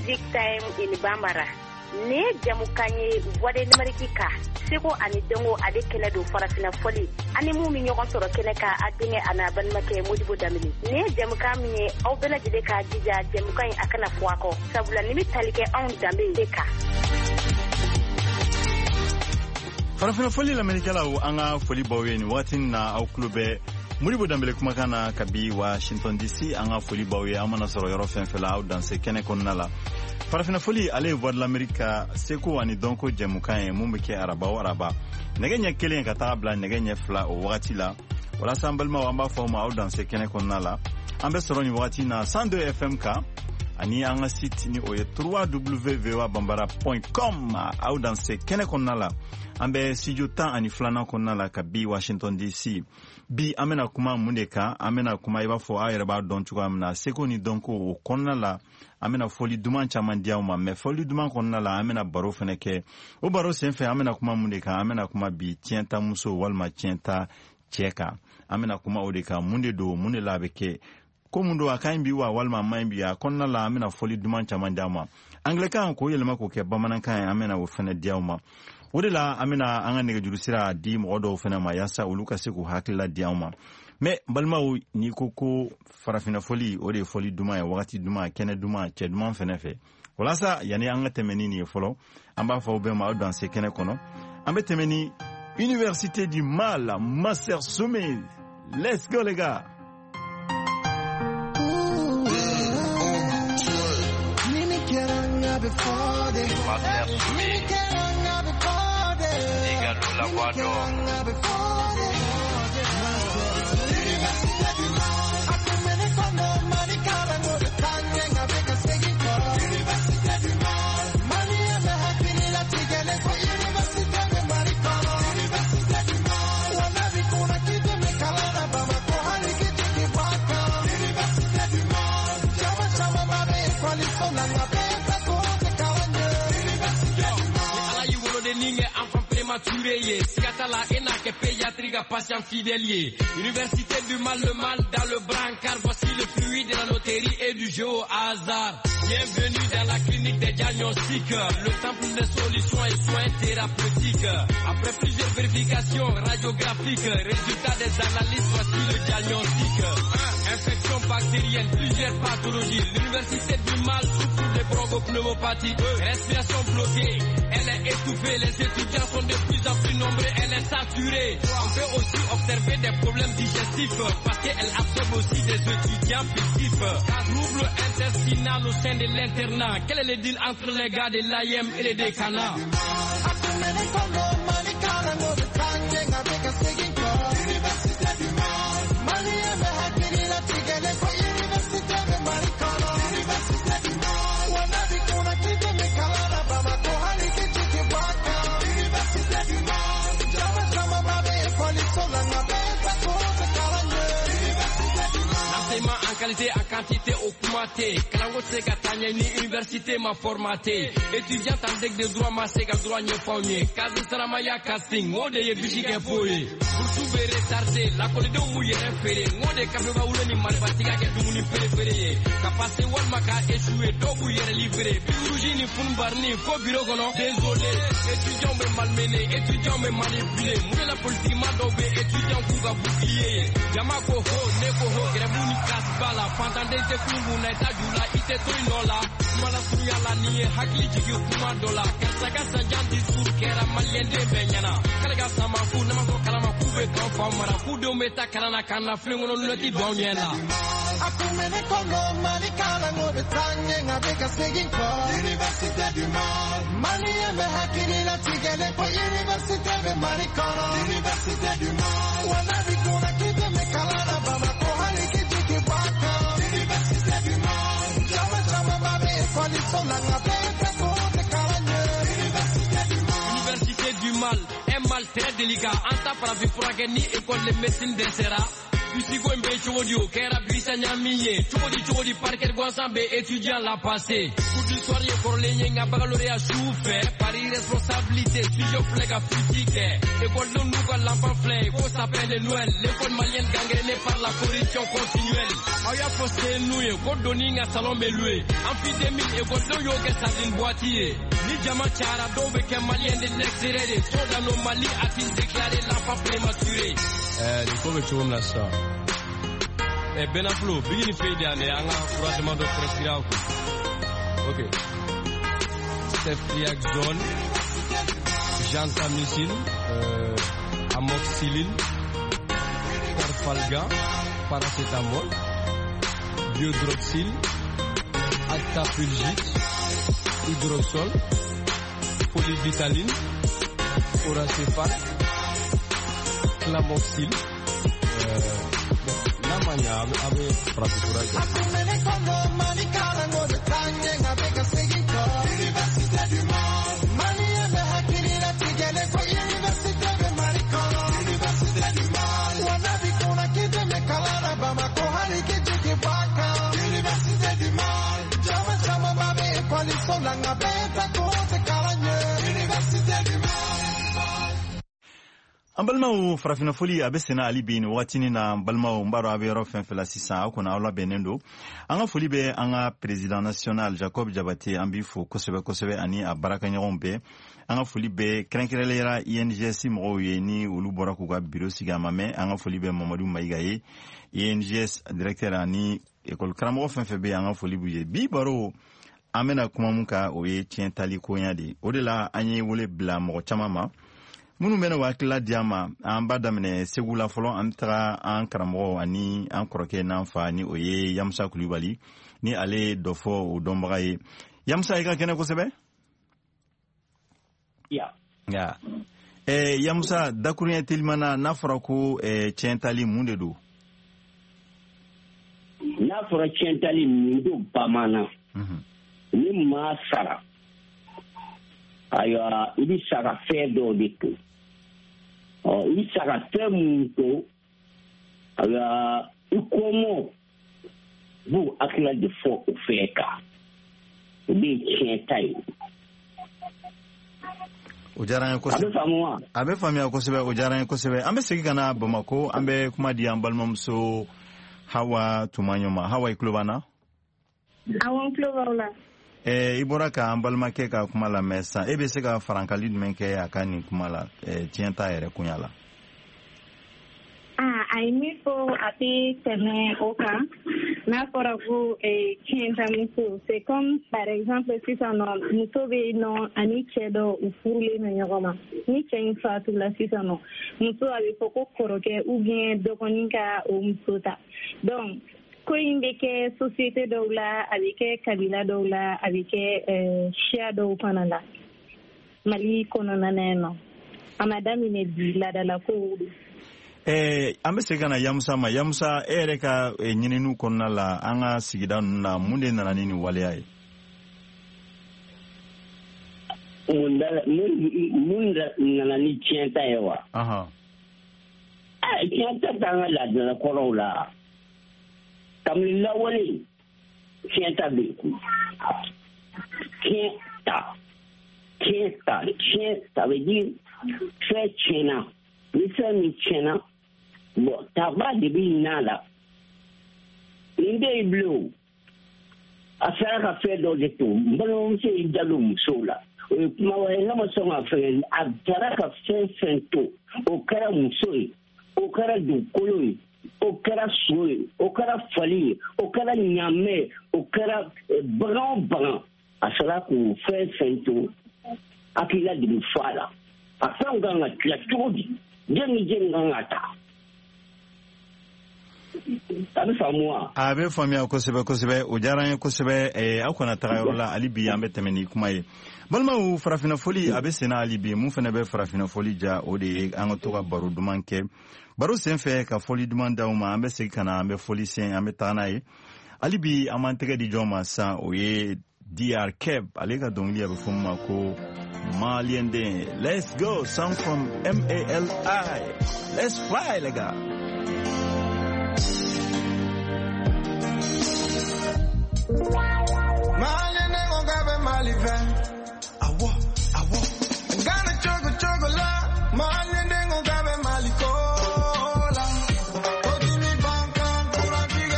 Music Time in Bambara. Ne jamukanye wade numerika seko ani dongo ade kele do farafina foli ani mu mi nyoko soro kele ka adinge ana ban make Modibo Damini ne jamuka mi o bela jide ka jija jamukan akana fuako sabula nimi talike on dambe deka farafina foli la menikala u anga foli baweni watin na au klube Modibo Dambele kuma kana kabi Washington DC anga foli bawe amana soro yoro fenfela au danse kene konnala farafina foli ale voix de l'Amérique seko ani donko jamukan mumbeke araba negenya kelen ka tabla negenya fla o wakati la wala sambalma wamba foma au danse kene konnala ambe soro ni wakati na 102 FM ka ani anga site ni oye www.bambara.com au danse kene konnala ambe studio tan ani flana konnala kabi Washington DC bi amena kuma mundeka amena kuma iba fo ayere ba don chuka amna seko ni donko o konnala amena foli duman chaman diauma me foli duman konnala amena baro feneke o baro senfe amena kuma mundeka amena kuma bi tienta muso walma tienta cheka amena kuma odeka munde do munde labeke ko mundo akaimbi wa walma maimbi ya konnala amena foli duman chaman diauma anglican ko yelma ko ke bamanan kan amena wo fene diauma wodela amena anga nege jurusira di modo fena ma yasa uluka seku hakila diauma me balmaw ni koko farafina foli ode foli duma ya wakati duma kene duma che duma fene fe wala sa yani anga temeni ni folo amba fa obe ma dans ce kene kono ambe temeni Université du Mal Master Sommet. Let's go les gars. La voix d'or. Sikatala enake pédiatrique patient fidèlier. Université du mal, le mal dans le brancard. Voici le fluide de la loterie et du jeu au hasard. Bienvenue dans la clinique des diagnostics. Le temple des solutions et soins thérapeutiques. Après plusieurs vérifications radiographiques, résultats des analyses, voici le diagnostic. Infection bactérienne, plusieurs pathologies. L'université du mal souffre de bronchopneumopathie. Respiration bloquée, elle est étouffée. Les étudiants sont de plus en plus nombreux, elle est saturée. On peut aussi observer des problèmes digestifs parce qu'elle absorbe aussi des étudiants fictifs. Trouble intestinal au sein de l'internat. Quel est le deal entre les gars de l'AIM et les décanats? Qualité en quantité augmentée. Kalango sega tanya ni université m'a formaté. Étudiant en deck de droit ma sega droit nye faunier. Kazi sarama ya casting, ngode ye bishike foye. Pour souver retardé, la colide mouye référé. Ngode kabeba oule ni malbatiga ke dumuni préféré. Kapase wal maka échoué, dogu yere livré. Biuruji ni funbarni, ko biro kono. Désolé, étudiant me malmené, étudiant me manipulé. Mouye la politique m'a dobé, étudiant kouga bouclier. Yamako ho, neko ho, grebouni kasba. La fantande te kungu na ita jula ite to inola mala sunya la niye hakli jigi kuma dola kasaga sanjanti sur kera maliende benyana kalaga sama ku na mako kalama ku be kan fa mara ku do meta kalana kana flingo no loti donyela akumene kono malikala no betanye ngabeka segin ko Université du Mal maliye me hakili la tigele po Université de Marikana Université du Mal wana bikuna kide me kalana baba ko haliki Université du mal, un mal très délicat. Anta para vifurake ni école de médecine d'Ensera. Pusigo mbe chodio, kera bisa nyamiye. Chodi parker gwansambe étudiant la passé. Coup d'histoire ye korlenye nga baccalauréat souffre. Par irresponsabilité, sujet flega futique. École de nous l'enfant flé, qu'on s'appelle Noël. L'école malienne gangrénée par la corruption continuelle. Aya fosse noué, ko doni nga salon be loué. En plus 2000 et ko do yo ke sardine boîtier. Ni jama chara do be ke malien de l'extérieur. So dans nos Mali a-t-il déclaré l'enfant prématuré? Il faut que tu me la ça. Benaflo, begin fade ane anga croisement de prescrire. OK. Ceftriaxone, gentamicine, amoxicilline, carfalga, paracétamol, biodroxyl, actapulgite, hydroxol, polyvitaline, oracéphale, clamoxyl. Namanya abe praticuraje. An balimaw farafinafoli a bɛ senna hali bi nin wagatinin na an balimaw n b'a dɔn a bɛ yɔrɔ fɛn fɛn la sisan aw kɔni aw labɛnnen don an ka foli bɛ an ka président national Jacob Jabate an b'i fo kosɛbɛ kosɛbɛ ani a baarakɛɲɔgɔnw bɛɛ an ka foli bɛ kɛrɛnkɛrɛnlera INGS mɔgɔw ye ni olu bɔra k'u ka bureau sigi a ma mɛn an ka foli bɛ Mamadu Mayiga ye INGS directeur ani école karamɔgɔ fɛn fɛn bɛ an ka foli b'u ye bi baro an bɛna kuma mun kan o ye tiɲɛ tali koɲa de o de la an ye wele bila mɔgɔ caman ma minnu bɛna hakilila di an ma an b'a daminɛ Segu la fɔlɔ an bɛ taga an karamɔgɔ ani an kɔrɔkɛ n'an fa ni o ye Yamusa Kulibali ni ale ye dɔ fɔ o dɔnbaga ye Yamusa i ka kɛnɛ kosɛbɛ. Yamusa dakuruɲɛ telimana n'a fɔra ko tiɲɛ tali mun de don. N'a fɔra tiɲɛ tali mun don bamanan ni maa sara ayiwa i bɛ sara fɛn dɔw de to i bɛ sara fɛn mun to ayiwa i kɔmɔ b'u hakilila de fɔ o fɛn kan o de ye tiɲɛ ta ye. O diyara an ye kosɛbɛ. A bɛ faamu wa? A bɛ faamuya kosɛbɛ o diyara an ye kosɛbɛ an bɛ segin ka na Bamako an bɛ kuma di an balimamuso Hawa Tumaɲɔ ma Hawa i tulo b'an na? Awɔ n tulo b'aw la. I bɔra k'an balimakɛ ka kuma lamɛn sisan e bɛ se ka farankali jumɛn kɛ a ka nin kuma la tiɲɛ ta yɛrɛ kunya la. A ye min fɔ a tɛ tɛmɛ o kan n'a fɔra ko tiɲɛ ta muso c'est comme par exemple sisan nɔ muso bɛ yen nɔ ani cɛ dɔ u furulen bɛ ɲɔgɔn ma ni cɛ in fatula sisan nɔ muso a bɛ fɔ ko kɔrɔkɛ ou bien dɔgɔnin ka o muso ta donc ko in bɛ kɛ société dɔw la a bɛ kɛ kabila dɔw la a bɛ kɛ siya dɔw fana la Mali kɔnɔna na yen nɔ a ma daminɛ bi laadala kow do. An bɛ segin ka na Yamusa ma Yamusa e yɛrɛ ka ɲininiw kɔnɔna la an ka sigida ninnu na mun de nana ni nin waleya ye. Mun nana ni tiɲɛ ta ye wa. Tiɲɛ ta t'an ka laadala kɔrɔw la kabini lawale tiɲɛ ta bɛ yen tiɲɛ ta veut dire fɛn tiɲɛna ni fɛn min tiɲɛna bon taba de bɛ n'a la nin de y'i bilen o a sera ka fɛn dɔ de to n balimamuso y'i da don musow la o ye kuma wɛrɛ n'a ma sɔn ka fɛn a sera ka fɛn fɛn to o kɛra muso ye o kɛra dugukolo ye o kɛra so ye o kɛra fali ye o kɛra ɲaamɛ ye o kɛra bagan o bagan a sera k'o fɛn fɛn to hakilila de bɛ fɔ a la a fɛnw kan ka tila cogo di jɛn ni jɛn kan ka ta. A bɛ faamu wa? A bɛ faamuya kosɛbɛ kosɛbɛ o diyara an ye kosɛbɛ aw kana taga yɔrɔ la hali bi an bɛ tɛmɛ ni kuma ye balimaw farafinafoli a bɛ senna hali bi mun fana bɛ farafinafoli ja o de ye an ka to ka baro duman kɛ baro senfɛ ka foli duman d'aw ma an bɛ segin ka na an bɛ foli sen an bɛ taga n'a ye hali bi an b'an tɛgɛ di jɔn ma sisan o ye DR Keb ale ka dɔnkili a bɛ fɔ min ma ko Malien den let's go song from MALI let's fly les gars.